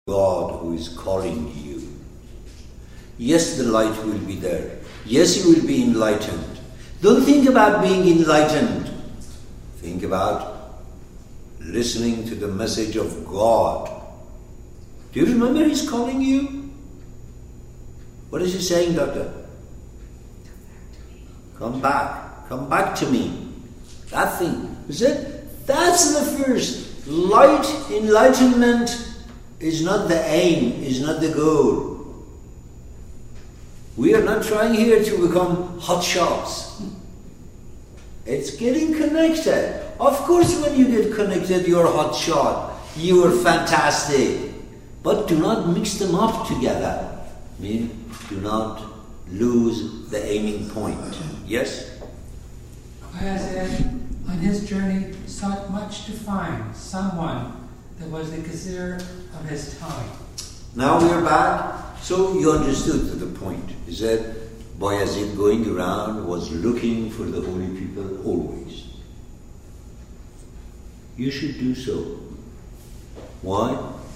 God who is calling you. Yes, the light will be there. Yes, you will be enlightened. Don't think about being enlightened. Think about listening to the message of God. Do you remember He's calling you? What is He saying, Doctor? Come back. Come back to me. That thing. Is it? That's the first. Light, enlightenment is not the aim, is not the goal. We are not trying here to become hot shots. It's getting connected. Of course, when you get connected, you're a hot shot. You are fantastic. But do not mix them up together. I mean, do not lose the aiming point. Yes? Bayezid, on his journey, sought much to find someone that was the Gazir of his time. Now we are back. So you understood the point. Is that Bayezid going around was looking for the holy people always. You should do so. Why?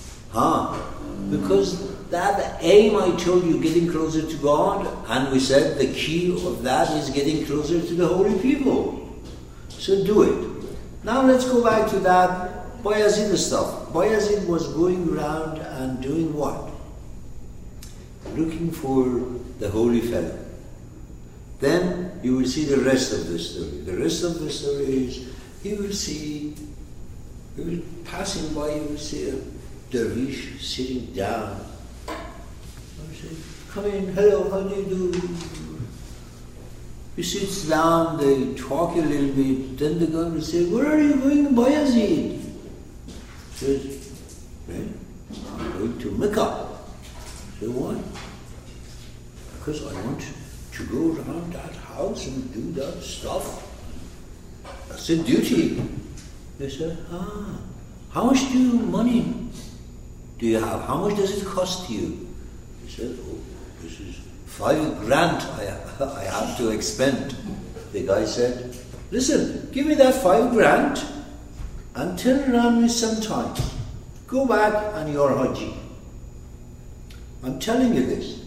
Because that aim I told you, getting closer to God, and we said the key of that is getting closer to the holy people. So do it. Now let's go back to that Bayezid stuff. Bayezid was going around and doing what? Looking for the holy fellow. Then you will see the rest of the story. The rest of the story is, he will passing by, you will see a dervish sitting down. Say, come in, hello, how do you do? He sits down, they talk a little bit, then the guy will say, where are you going, Bayezid? He says, well, I'm going to Mecca. I say, why? Because I want to go around that house and do that stuff. That's a duty. They said, how much money do you have? How much does it cost you? He said, oh, this is $5,000 I have to expend. The guy said, listen, give me that $5,000 and turn around me sometimes. Go back and you're Haji. I'm telling you this.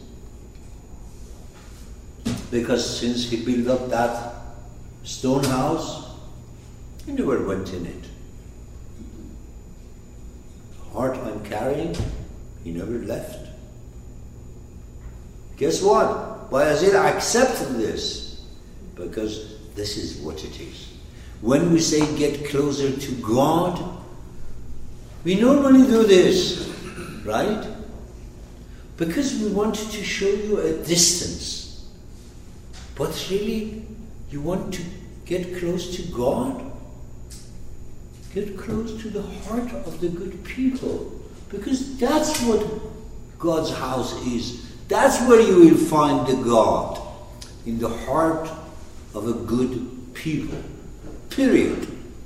Because since he built up that stone house, he never went in it. The heart I'm carrying, he never left. Guess what? Bayezid accepted this because this is what it is. When we say get closer to God, we normally do this, right? Because we wanted to show you a distance. But really, you want to get close to God? Get close to the heart of the good people. Because that's what God's house is. That's where you will find the God. In the heart of a good people. Period.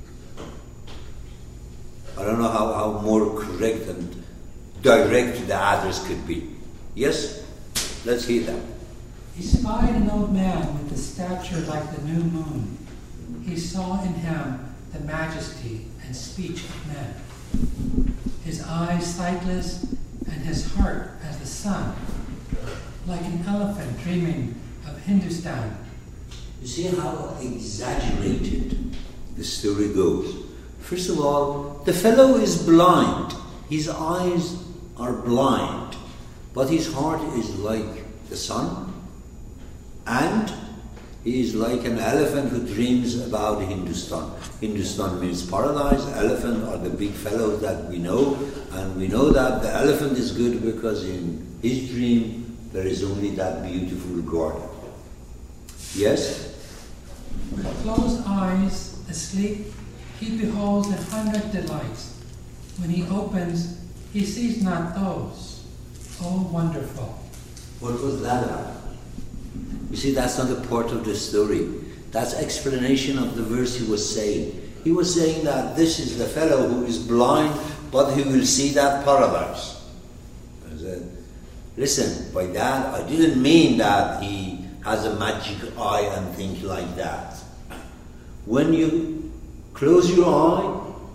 I don't know how more correct and direct the address could be. Yes? Let's hear that. He spied an old man with a stature like the new moon. He saw in him the majesty and speech of men. His eyes sightless and his heart as the sun, like an elephant dreaming of Hindustan. You see how exaggerated the story goes. First of all, the fellow is blind. His eyes are blind, but his heart is like the sun. And he is like an elephant who dreams about Hindustan. Hindustan means paradise. Elephant are the big fellows that we know. And we know that the elephant is good because in his dream there is only that beautiful garden. Yes? With closed eyes, asleep, he beholds 100 delights. When he opens, he sees not those. Oh, wonderful. What was that about? You see, that's not a part of the story. That's explanation of the verse he was saying. He was saying that this is the fellow who is blind, but he will see that paradise. I said, listen, by that I didn't mean that he has a magic eye and things like that. When you close your eye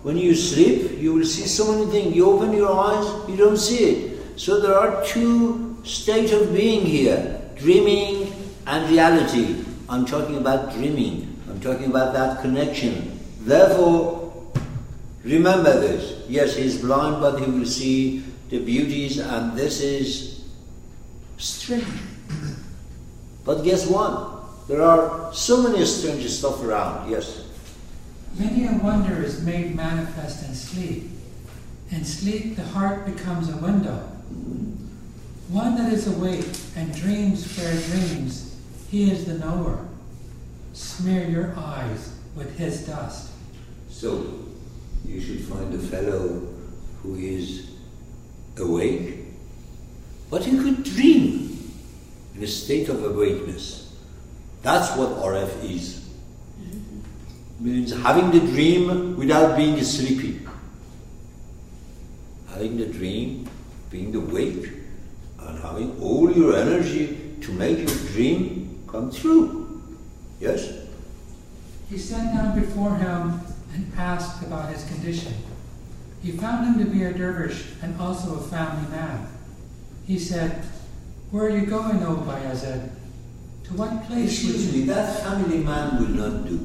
when you sleep, you will see so many things. You open your eyes, you don't see it. So there are two states of being here, dreaming and reality. I'm talking about dreaming. I'm talking about that connection. Therefore, remember this. Yes, he's blind, but he will see the beauties, and this is strange. But guess what? There are so many strange stuff around. Yes? Many a wonder is made manifest in sleep. In sleep, the heart becomes a window. One that is awake and dreams fair dreams, he is the knower. Smear your eyes with his dust. So, you should find a fellow who is awake, but he could dream in a state of awakeness. That's what RF is. Means having the dream without being sleepy. Having the dream, being awake, and having all your energy to make your dream come true. Yes? He sat down before him and asked about his condition. He found him to be a dervish and also a family man. He said, "Where are you going, O Bayazid? To what place?" Excuse me, that family man will not do.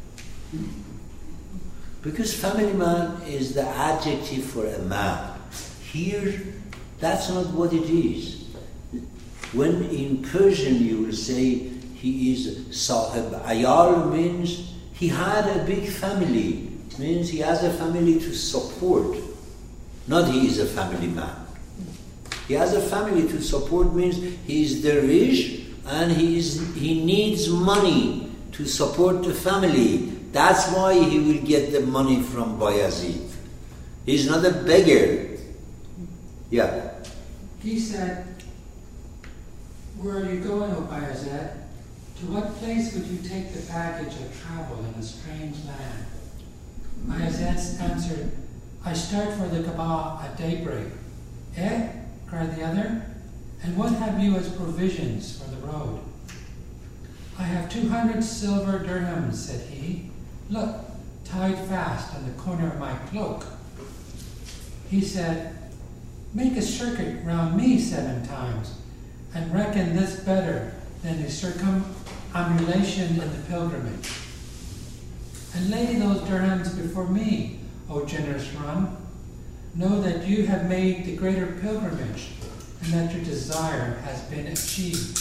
Because family man is the adjective for a man. Here, that's not what it is. When in Persian you will say he is Sahib Ayal, means he had a big family, means he has a family to support. Not he is a family man. He has a family to support means he is dervish and he needs money to support the family. That's why he will get the money from Bayazid. He's not a beggar. Yeah. He said, "Where are you going, O Bayazid? To what place would you take the baggage of travel in a strange land?" Bayazid answered, "I start for the Kaaba at daybreak." "Eh?" cried the other. "And what have you as provisions for the road?" "I have 200 silver dirhams," said he. "Look, tied fast on the corner of my cloak." He said, "Make a circuit round me 7 times, and reckon this better than the circumambulation in the pilgrimage. And lay those dirhams before me, O generous one. Know that you have made the greater pilgrimage, and that your desire has been achieved.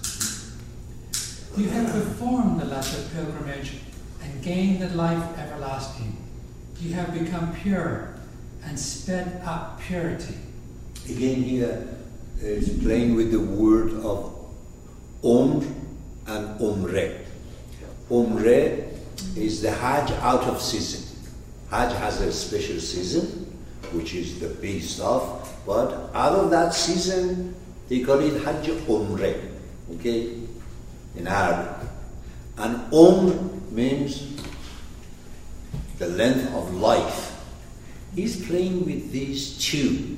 You have performed the lesser pilgrimage and gained the life everlasting. You have become pure and sped up purity." Again here is playing with the word of Umr and Umreh. Umreh is the Hajj out of season. Hajj has a special season, which is the big stuff, but out of that season, they call it Hajj Umreh, okay, in Arabic. And means the length of life. He's playing with these two.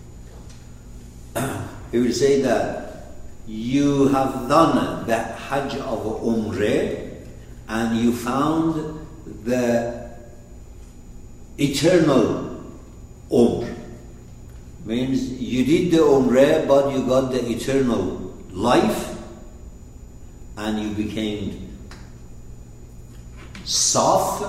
He will say that you have done the Hajj of Umrah and you found the eternal Umr. Means you did the Umrah but you got the eternal life and you became Saf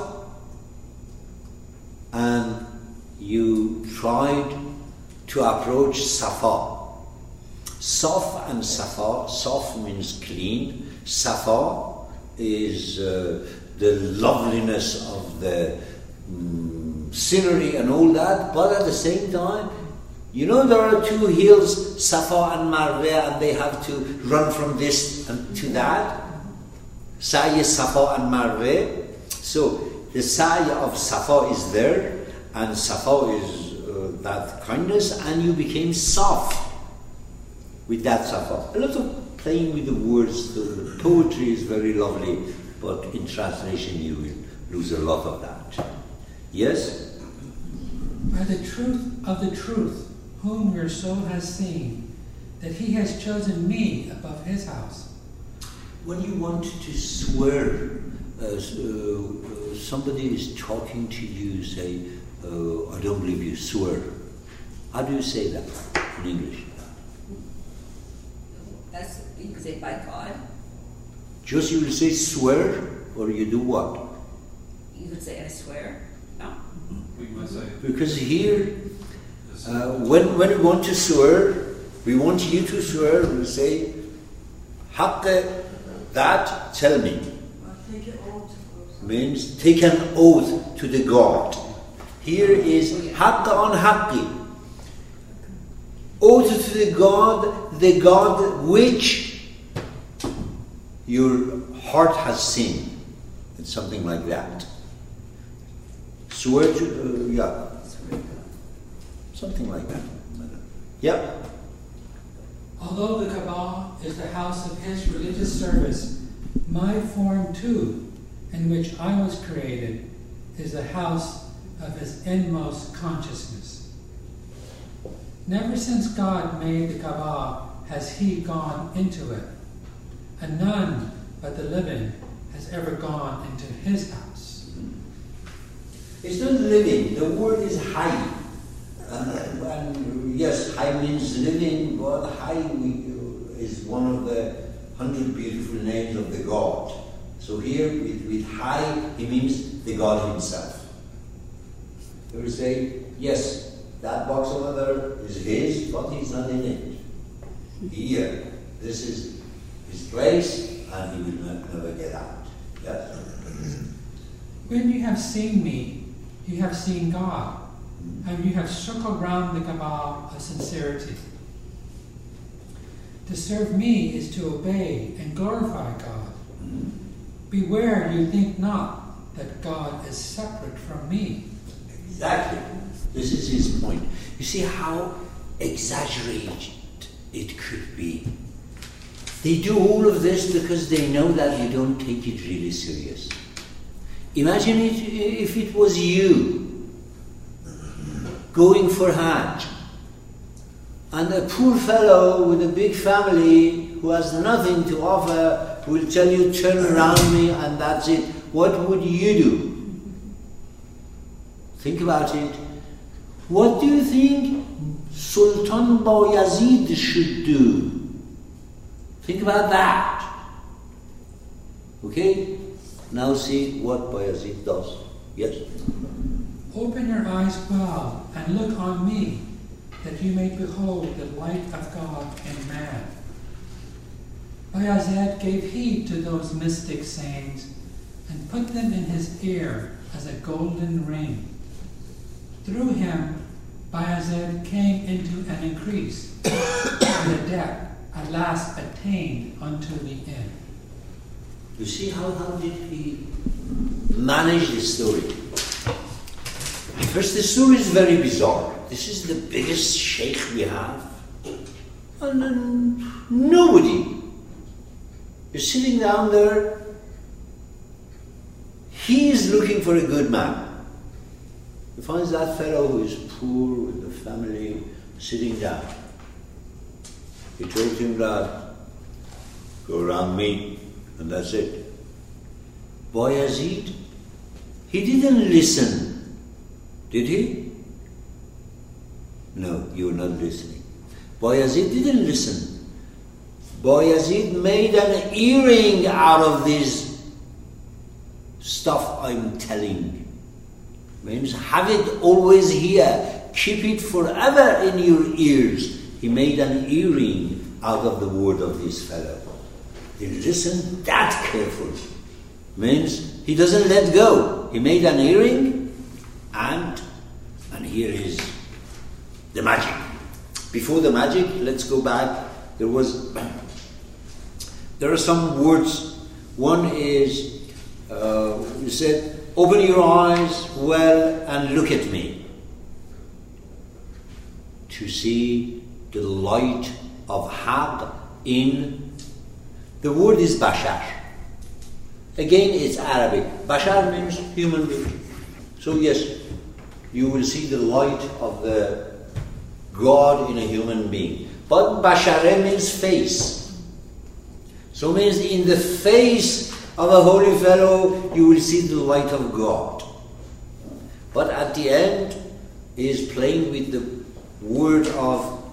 and you tried to approach Safa. Saf and Safa, Saf means clean, Safa is the loveliness of the scenery and all that, but at the same time, you know there are 2 hills, Safa and Marwa, and they have to run from this and to that. Sa'i Safa and Marwa. So the Sa'i of Safa is there, and Safa is that kindness, and you became Saf with that Safa. A lot of playing with the words. The poetry is very lovely, but in translation you will lose a lot of that. Yes? By the truth of the truth, whom your soul has seen, that he has chosen me above his house. When you want to swear somebody is talking to you, say, I don't believe you, swear. How do you say that in English? That's, you can say by God. Just you will say swear, or you do what? You would say I swear. No. We must say. Because here, when we want to swear, we want you to swear, we say, Haqq that, tell me. Take an oath. Means take an oath to the God. Here is Haqq on Haqqi. Oath to the God which your heart has seen. It's something like that. Swear to, yeah. Something like that. Yeah. Although the Kaaba is the house of his religious service, my form too, in which I was created, is the house of his inmost consciousness. Never since God made the Kaaba has he gone into it, and none but the living has ever gone into his house. It's not living, the word is Hayy. And yes, Hayy means living, but Hayy is one of the 100 beautiful names of the God. So here with Hayy, he means the God himself. He will say, yes, that box over there is his, but he's not in it. Here, this is his place, and he will never get out. Yes? When you have seen me, you have seen God, and you have circled round the Kaaba of sincerity. To serve me is to obey and glorify God. Beware you think not that God is separate from me. Exactly. This is his point. You see how exaggerated it could be. They do all of this because they know that you don't take it really serious. Imagine it if it was you going for Hajj, and a poor fellow with a big family who has nothing to offer will tell you, turn around me and that's it. What would you do? Think about it. What do you think Sultan Bayazid should do? Think about that. Okay? Now see what Bayazid does. Yes? Open your eyes well and look on me, that you may behold the light of God in man. Bayazid gave heed to those mystic sayings and put them in his ear as a golden ring. Through him, Bayazid came into an increase, and the depth at last attained unto the end. You see how did he manage the story? First, the story is very bizarre. This is the biggest sheikh we have. And then nobody is sitting down there. He is looking for a good man. He finds that fellow who is poor with a family sitting down. He told him that, go around me, and that's it. Bayazid, he didn't listen. Did he? No, you're not listening. Bayazid didn't listen. Bayazid made an earring out of this stuff I'm telling. Means have it always here. Keep it forever in your ears. He made an earring out of the word of this fellow. He listened that carefully. Means he doesn't let go. He made an earring, and here is the magic. Before the magic, let's go back. There are some words. One is, you said, open your eyes well and look at me to see the light of Haqq in, the word is Bashar. Again, it's Arabic. Bashar means human being. So yes, you will see the light of the God in a human being. But Bashar means face. So means in the face of a holy fellow, you will see the light of God. But at the end, he is playing with the word of